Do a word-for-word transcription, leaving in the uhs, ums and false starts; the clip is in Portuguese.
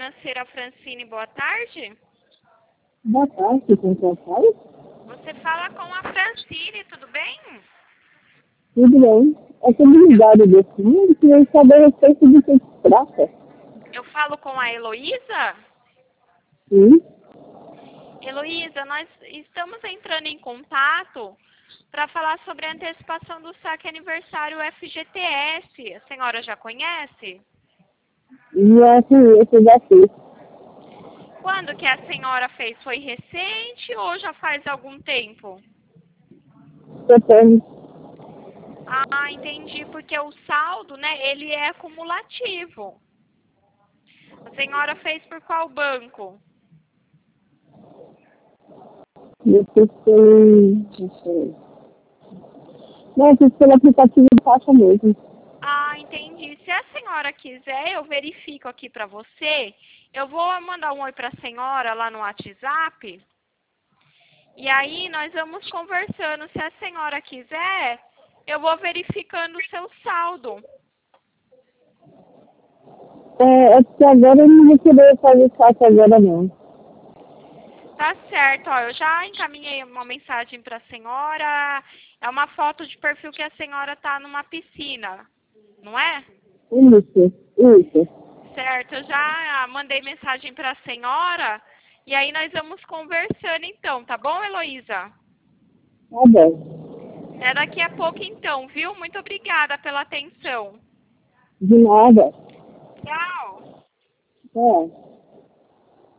financeira Francine, boa tarde. Boa tarde, com quem fala? Você fala com a Francine, tudo bem? Tudo bem. É que me ligaram desse mundo que eu saber a respeito do que se trata. Eu falo com a Heloísa? Sim. Heloísa, nós estamos entrando em contato para falar sobre a antecipação do saque aniversário F G T S. A senhora já conhece? E assim, esse já fiz. Quando que a senhora fez? Foi recente ou já faz algum tempo? Depende. Ah, entendi, porque o saldo, né, ele é acumulativo. A senhora fez por qual banco? Eu fiz pelo... Não sei. Não, eu fiz pelo aplicativo de taxa mesmo. Ah, entendi. Se a senhora quiser, eu verifico aqui para você. Eu vou mandar um oi para a senhora lá no WhatsApp. E aí nós vamos conversando. Se a senhora quiser, eu vou verificando o seu saldo. É, é porque agora eu não vou querer fazer taxa agora não. Tá certo, ó, eu já encaminhei uma mensagem para a senhora. É uma foto de perfil que a senhora tá numa piscina, não é? Isso, isso. Certo, eu já mandei mensagem para a senhora. E aí nós vamos conversando então, tá bom, Heloísa? Tá bom. Até daqui a pouco então, viu? Muito obrigada pela atenção. De nada. Tchau. É.